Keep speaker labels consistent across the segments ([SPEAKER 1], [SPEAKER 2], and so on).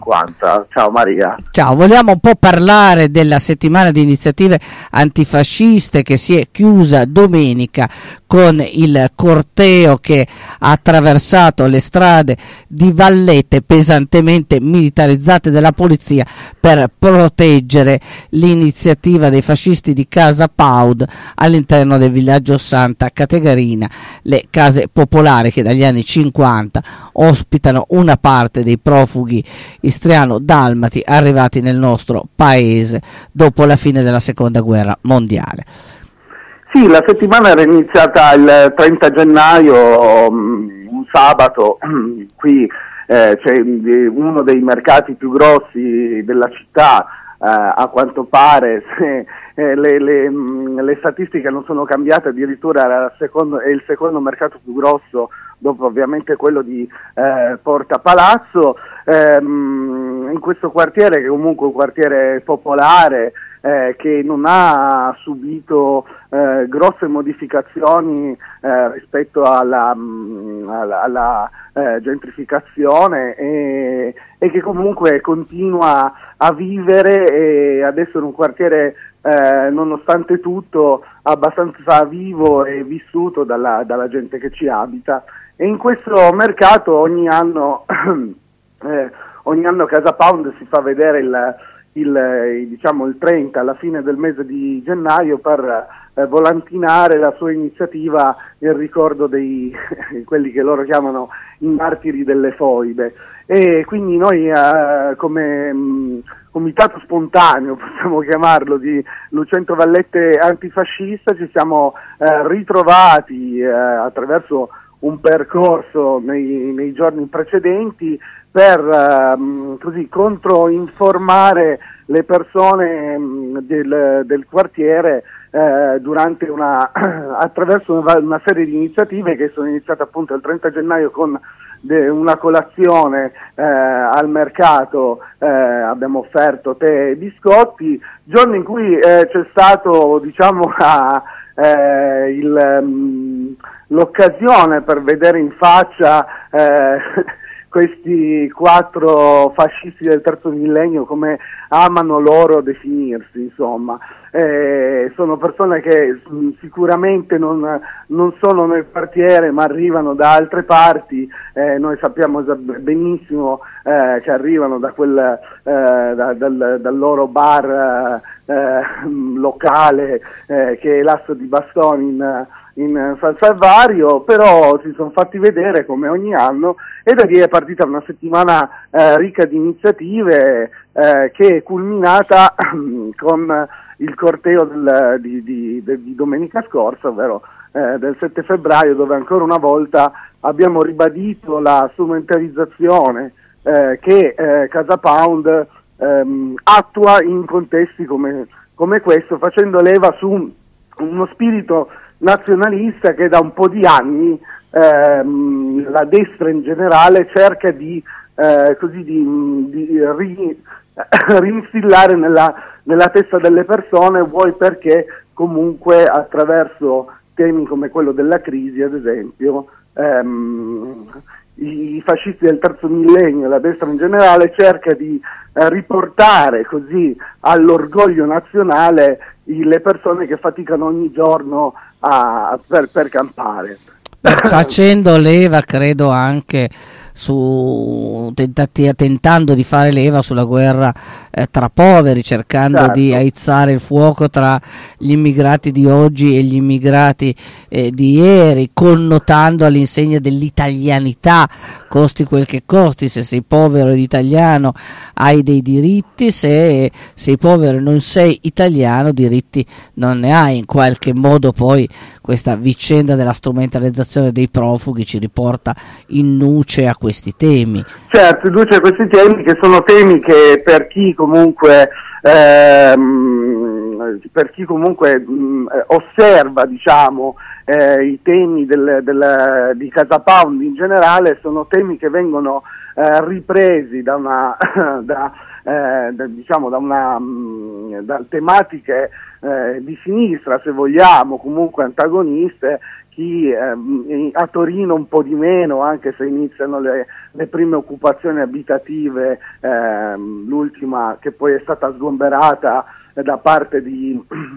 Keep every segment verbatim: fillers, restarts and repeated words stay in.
[SPEAKER 1] cinquanta. Ciao Maria.
[SPEAKER 2] Ciao, vogliamo un po' parlare della settimana di iniziative antifasciste che si è chiusa domenica con il corteo che ha attraversato le strade di Vallette pesantemente militarizzate della polizia per proteggere l'iniziativa dei fascisti di Casa Pound all'interno del villaggio Santa Caterina, le case popolari che dagli anni cinquanta ospitano una parte dei profughi istriano-dalmati arrivati nel nostro paese dopo la fine della seconda guerra mondiale.
[SPEAKER 1] Sì, la settimana era iniziata il trenta gennaio, un sabato, qui eh, c'è uno dei mercati più grossi della città, eh, a quanto pare, se, eh, le, le, le statistiche non sono cambiate, addirittura era il secondo, è il secondo mercato più grosso, dopo ovviamente quello di eh, Porta Palazzo, ehm, in questo quartiere, che è comunque un quartiere popolare, eh, che non ha subito eh, grosse modificazioni eh, rispetto alla, mh, alla, alla eh, gentrificazione, e, e che comunque continua a vivere, e adesso è un quartiere eh, nonostante tutto abbastanza vivo e vissuto dalla, dalla gente che ci abita. E in questo mercato ogni anno, eh, ogni anno Casa Pound si fa vedere il, il, diciamo il trenta, alla fine del mese di gennaio, per eh, volantinare la sua iniziativa in ricordo dei quelli che loro chiamano i martiri delle foibe. E quindi noi eh, come mh, comitato spontaneo, possiamo chiamarlo, di Lucento Vallette Antifascista, ci siamo eh, ritrovati eh, attraverso un percorso nei, nei giorni precedenti per ehm, così controinformare le persone mh, del, del quartiere eh, durante una attraverso una, una serie di iniziative che sono iniziate appunto il trenta gennaio con de, una colazione eh, al mercato, eh, abbiamo offerto tè e biscotti, giorno in cui eh, c'è stato, diciamo, a, eh, il mh, l'occasione per vedere in faccia eh, questi quattro fascisti del terzo millennio, come amano loro definirsi, insomma. Eh, sono persone che mh, sicuramente non, non sono nel quartiere, ma arrivano da altre parti. Eh, noi sappiamo benissimo eh, che arrivano da quel, eh, da, dal, dal loro bar eh, locale eh, che è l'Asso di Bastoni in in San Salvario, però si sono fatti vedere come ogni anno, e da lì è partita una settimana eh, ricca di iniziative eh, che è culminata con il corteo del, di, di, di domenica scorsa, ovvero eh, del sette febbraio, dove ancora una volta abbiamo ribadito la strumentalizzazione eh, che eh, Casa Pound ehm, attua in contesti come, come questo, facendo leva su uno spirito nazionalista che da un po' di anni ehm, la destra in generale cerca di, eh, così di, di ri, rinstillare nella, nella testa delle persone, vuoi perché comunque attraverso temi come quello della crisi, ad esempio, ehm, i fascisti del terzo millennio, la destra in generale, cerca di eh, riportare così all'orgoglio nazionale i, le persone che faticano ogni giorno a, per, per campare.
[SPEAKER 2] Facendo leva, credo, anche su tentati, tentando di fare leva sulla guerra eh, tra poveri, cercando certo. di aizzare il fuoco tra gli immigrati di oggi e gli immigrati eh, di ieri, connotando all'insegna dell'italianità, costi quel che costi. Se sei povero ed italiano hai dei diritti, se sei povero e non sei italiano diritti non ne hai. In qualche modo poi questa vicenda della strumentalizzazione dei profughi ci riporta in nuce a questi temi.
[SPEAKER 1] Certo, nuce a questi temi, che sono temi che per chi comunque ehm, per chi comunque mh, osserva, diciamo, eh, i temi del, del, di Casa Pound in generale, sono temi che vengono eh, ripresi da una da, eh, da, diciamo da una mh, mh, da tematiche eh, di sinistra, se vogliamo, comunque antagoniste, chi eh, a Torino un po' di meno, anche se iniziano le, le prime occupazioni abitative, eh, l'ultima che poi è stata sgomberata eh, da parte di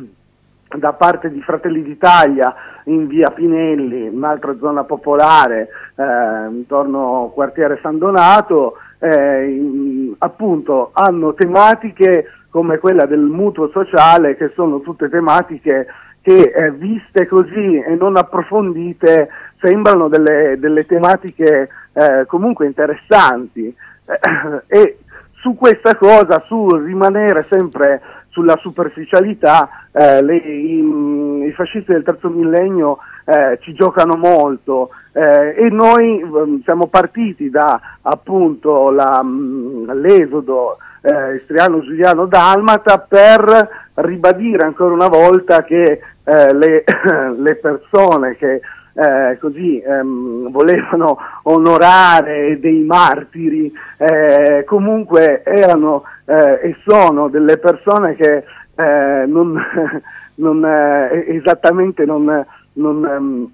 [SPEAKER 1] da parte di Fratelli d'Italia in via Pinelli, un'altra zona popolare eh, intorno al quartiere San Donato, eh, in, appunto hanno tematiche come quella del mutuo sociale, che sono tutte tematiche che eh, viste così e non approfondite sembrano delle, delle tematiche eh, comunque interessanti eh, e su questa cosa, su rimanere sempre sulla superficialità, eh, le, i, i fascisti del terzo millennio eh, ci giocano molto eh, e noi eh, siamo partiti da appunto la, mh, l'esodo eh, istriano-giuliano-dalmata per ribadire ancora una volta che eh, le, le persone che Eh, così ehm, volevano onorare dei martiri, eh, comunque erano eh, e sono delle persone che eh, non, non eh, esattamente non, non, ehm,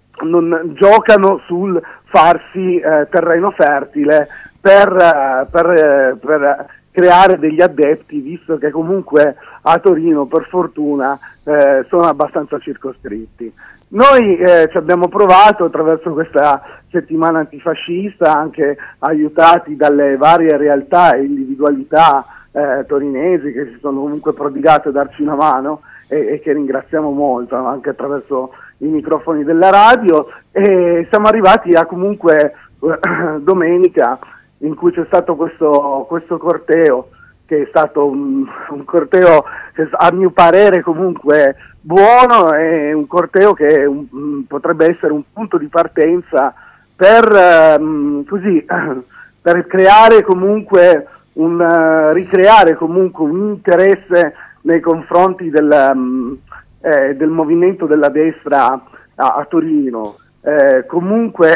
[SPEAKER 1] non giocano sul farsi eh, terreno fertile per, eh, per, eh, per creare degli adepti, visto che comunque a Torino per fortuna eh, sono abbastanza circoscritti. Noi eh, ci abbiamo provato attraverso questa settimana antifascista, anche aiutati dalle varie realtà e individualità eh, torinesi che si sono comunque prodigate a darci una mano e, e che ringraziamo molto anche attraverso i microfoni della radio, e siamo arrivati a comunque eh, domenica, in cui c'è stato questo, questo corteo, che è stato un, un corteo che a mio parere comunque buono, è un corteo che un, potrebbe essere un punto di partenza per, um, così, per creare comunque un, uh, ricreare comunque un interesse nei confronti del, um, eh, del movimento della destra a, a Torino. Eh, comunque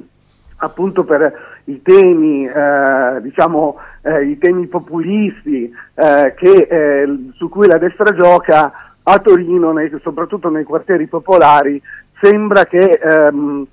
[SPEAKER 1] appunto per i temi, eh, diciamo, eh, i temi populisti eh, che, eh, su cui la destra gioca a Torino, nei, soprattutto nei quartieri popolari, sembra che ehm,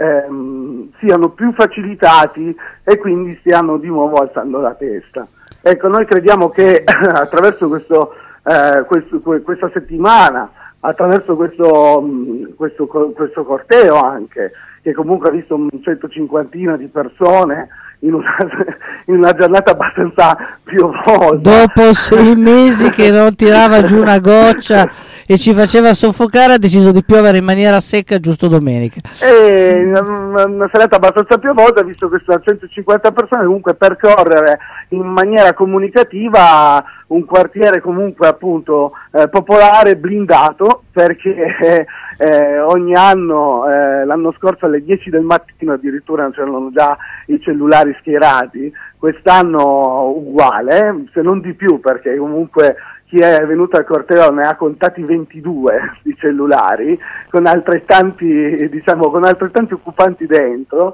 [SPEAKER 1] ehm, siano più facilitati e quindi stiano di nuovo alzando la testa. Ecco, noi crediamo che attraverso questo, eh, questo, questa settimana, attraverso questo, questo, questo corteo anche, che comunque ha visto un centocinquantina di persone in una, in una giornata abbastanza piovosa.
[SPEAKER 2] Dopo sei mesi che non tirava giù una goccia e ci faceva soffocare, ha deciso di piovere in maniera secca giusto domenica.
[SPEAKER 1] E una, una serata abbastanza piovosa, visto che sono centocinquanta persone, comunque percorrere in maniera comunicativa un quartiere comunque appunto eh, popolare, blindato, perché eh, eh, ogni anno, eh, l'anno scorso alle dieci del mattino addirittura c'erano già i cellulari schierati, quest'anno uguale, se non di più, perché comunque chi è venuto al corteo ne ha contati ventidue di cellulari, con altrettanti, diciamo, con altrettanti occupanti dentro,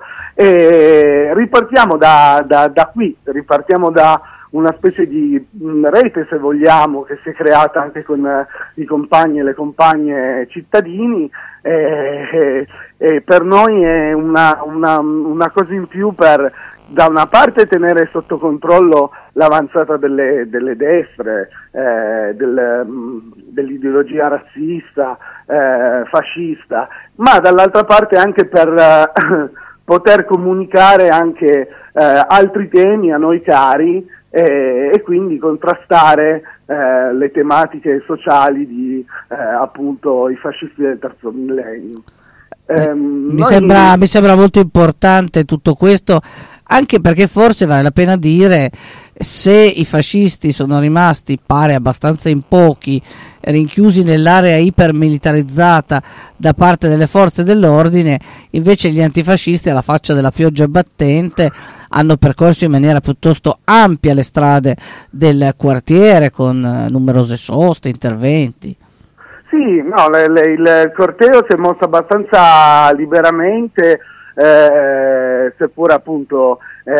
[SPEAKER 1] e ripartiamo da, da, da qui, ripartiamo da una specie di mh, rete, se vogliamo, che si è creata anche con eh, i compagni e le compagne cittadini, e, e, e per noi è una, una, una cosa in più per, da una parte, tenere sotto controllo l'avanzata delle, delle destre, eh, del, mh, dell'ideologia razzista, eh, fascista, ma dall'altra parte anche per eh, poter comunicare anche eh, altri temi a noi cari, e, e quindi contrastare eh, le tematiche sociali di eh, appunto i fascisti del terzo millennio. Eh,
[SPEAKER 2] mi,
[SPEAKER 1] noi...
[SPEAKER 2] sembra, mi sembra molto importante tutto questo, anche perché forse vale la pena dire, se i fascisti sono rimasti, pare abbastanza in pochi, rinchiusi nell'area ipermilitarizzata da parte delle forze dell'ordine, invece gli antifascisti, alla faccia della pioggia battente, hanno percorso in maniera piuttosto ampia le strade del quartiere con numerose soste, interventi.
[SPEAKER 1] Sì, no, le, le, il corteo si è mosso abbastanza liberamente, eh, seppur appunto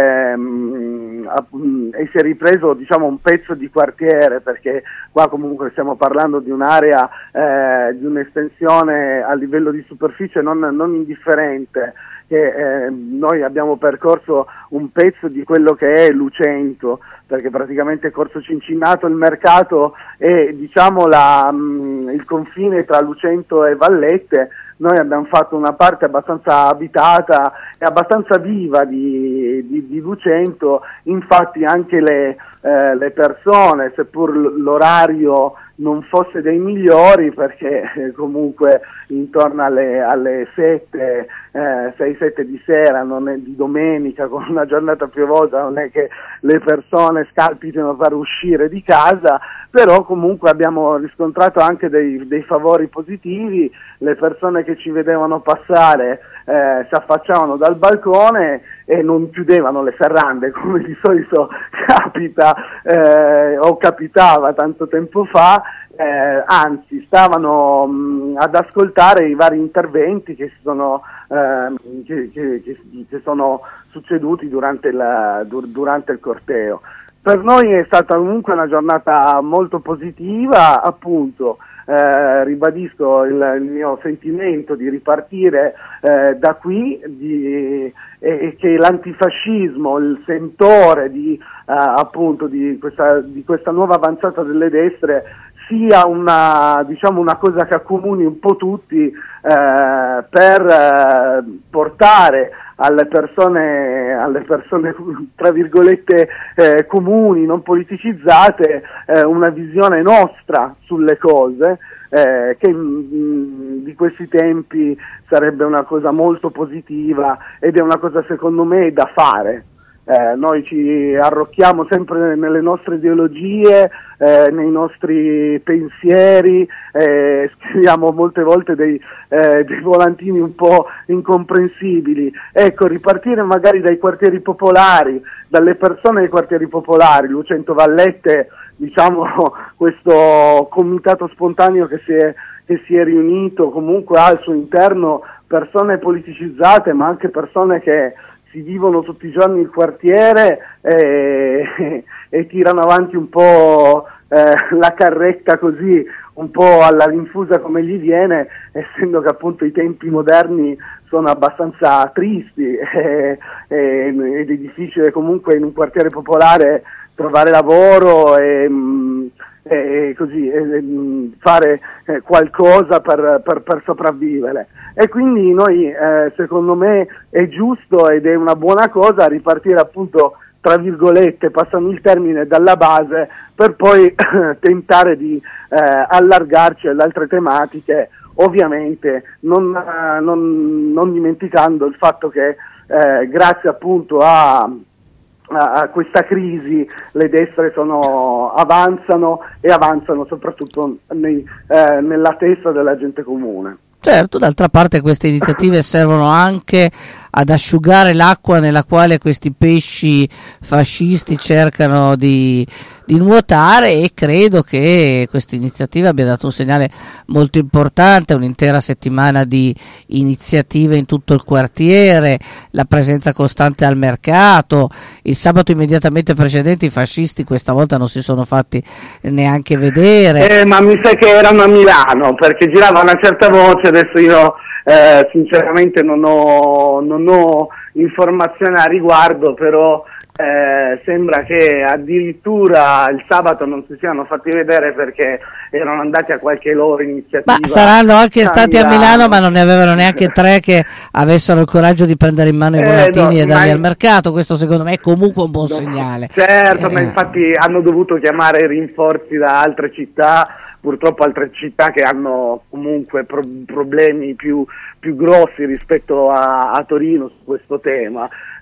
[SPEAKER 1] ehm, e si è ripreso, diciamo, un pezzo di quartiere, perché qua comunque stiamo parlando di un'area, eh, di un'estensione a livello di superficie non, non indifferente, che eh, noi abbiamo percorso un pezzo di quello che è Lucento, perché praticamente Corso Cincinnato, il mercato e, diciamo, la, mh, il confine tra Lucento e Vallette. Noi abbiamo fatto una parte abbastanza abitata e abbastanza viva di, di, di Lucento, infatti anche le, eh, le persone, seppur l'orario non fosse dei migliori, perché eh, comunque intorno alle, alle sette, eh, sei sette di sera, non è di domenica, con una giornata piovosa, non è che le persone scalpitino per uscire di casa, però comunque abbiamo riscontrato anche dei, dei favori positivi. Le persone che ci vedevano passare eh, si affacciavano dal balcone e non chiudevano le serrande come di solito capita eh, o capitava tanto tempo fa, eh, anzi stavano mh, ad ascoltare i vari interventi che, si sono, eh, che, che, che, che sono succeduti durante, la, dur, durante il corteo. Per noi è stata comunque una giornata molto positiva, appunto. Eh, ribadisco il, il mio sentimento di ripartire eh, da qui, di, e che l'antifascismo, il sentore di, eh, appunto di questa, di questa nuova avanzata delle destre sia una, diciamo, una cosa che accomuni un po' tutti, eh, per eh, portare alle persone, alle persone tra virgolette eh, comuni, non politicizzate, eh, una visione nostra sulle cose, eh, che mh, di questi tempi sarebbe una cosa molto positiva ed è una cosa secondo me da fare. Eh, noi ci arrocchiamo sempre nelle nostre ideologie, eh, nei nostri pensieri, eh, scriviamo molte volte dei, eh, dei volantini un po' incomprensibili. Ecco, ripartire magari dai quartieri popolari, dalle persone dei quartieri popolari, Lucento Vallette, diciamo, questo comitato spontaneo che si è, che si è riunito, comunque ha al suo interno persone politicizzate, ma anche persone che si vivono tutti i giorni il quartiere e, e tirano avanti un po' eh, la carretta così, un po' alla rinfusa come gli viene, essendo che appunto i tempi moderni sono abbastanza tristi e, e, ed è difficile comunque in un quartiere popolare trovare lavoro e, e così e, fare qualcosa per, per, per sopravvivere. E quindi noi, eh, secondo me, è giusto ed è una buona cosa ripartire appunto, tra virgolette, passando il termine, dalla base, per poi tentare di eh, allargarci alle altre tematiche, ovviamente non, eh, non, non dimenticando il fatto che eh, grazie appunto a, a, a questa crisi le destre sono, avanzano e avanzano soprattutto nei, eh, nella testa della gente comune.
[SPEAKER 2] Certo, d'altra parte queste iniziative servono anche ad asciugare l'acqua nella quale questi pesci fascisti cercano di, di nuotare, e credo che questa iniziativa abbia dato un segnale molto importante, un'intera settimana di iniziative in tutto il quartiere, la presenza costante al mercato. Il sabato immediatamente precedente i fascisti questa volta non si sono fatti neanche vedere.
[SPEAKER 1] Eh, ma mi sa che erano a Milano, perché girava una certa voce, adesso io eh, sinceramente non ho, non ho informazioni a riguardo, però eh, sembra che addirittura il sabato non si siano fatti vedere perché erano andati a qualche loro iniziativa.
[SPEAKER 2] Ma saranno anche
[SPEAKER 1] a
[SPEAKER 2] stati
[SPEAKER 1] Milano.
[SPEAKER 2] a Milano, ma non ne avevano neanche tre che avessero il coraggio di prendere in mano i volantini eh, no, e darli ma... al mercato. Questo secondo me è comunque un buon no, segnale.
[SPEAKER 1] Certo,
[SPEAKER 2] eh.
[SPEAKER 1] ma infatti hanno dovuto chiamare rinforzi da altre città, purtroppo altre città che hanno comunque pro- problemi più, più grossi rispetto a, a Torino su questo tema.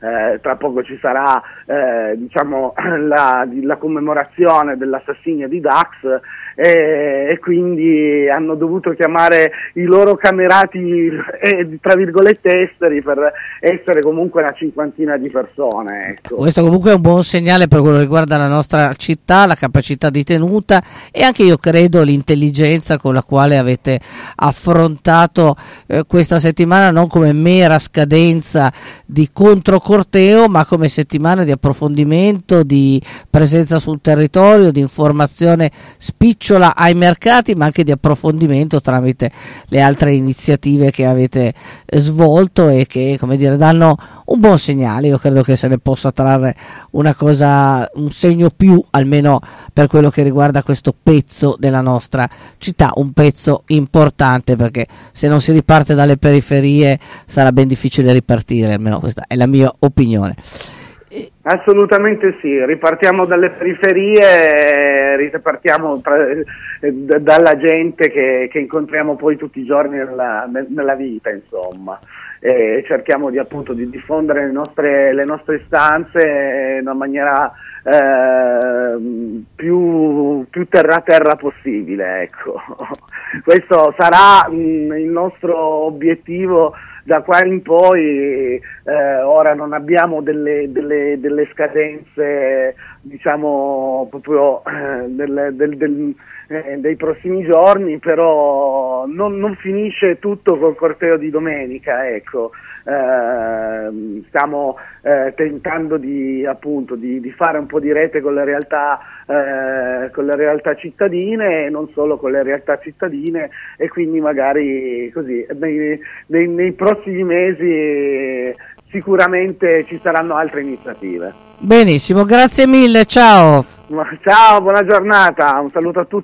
[SPEAKER 1] eh, tra poco ci sarà eh, diciamo la, la commemorazione dell'assassinio di Dax, e, e quindi hanno dovuto chiamare i loro camerati eh, tra virgolette esteri per essere comunque una cinquantina di persone, ecco.
[SPEAKER 2] Questo comunque è un buon segnale per quello che riguarda la nostra città, la capacità di tenuta e anche, io credo, l'intelligenza con la quale avete affrontato eh, questa settimana, non come mera scadenza di controcorteo, ma come settimana di approfondimento, di presenza sul territorio, di informazione spicciola ai mercati, ma anche di approfondimento tramite le altre iniziative che avete svolto e che, come dire, danno un buon segnale. Io credo che se ne possa trarre una cosa, un segno più, almeno per quello che riguarda questo pezzo della nostra città, un pezzo importante, perché se non si riparte dalle periferie sarà ben difficile ripartire, almeno questa è la mia opinione.
[SPEAKER 1] Assolutamente sì, ripartiamo dalle periferie, ripartiamo tra, d- dalla gente che, che incontriamo poi tutti i giorni nella, nella vita, insomma, e cerchiamo di appunto di diffondere le nostre, le nostre istanze in una maniera eh, più, più terra a terra possibile, ecco. Questo sarà mh, il nostro obiettivo da qua in poi. Eh, ora non abbiamo delle, delle, delle scadenze, diciamo, proprio eh, del, del, del, eh, dei prossimi giorni, però non, non finisce tutto col corteo di domenica, ecco. Eh, stiamo eh, tentando di appunto di, di fare un po' di rete con le realtà eh, con le realtà cittadine e non solo con le realtà cittadine, e quindi magari così nei, nei, nei prossimi mesi sicuramente ci saranno altre iniziative.
[SPEAKER 2] Benissimo, grazie mille, ciao.
[SPEAKER 1] Ciao, buona giornata, un saluto a tutti.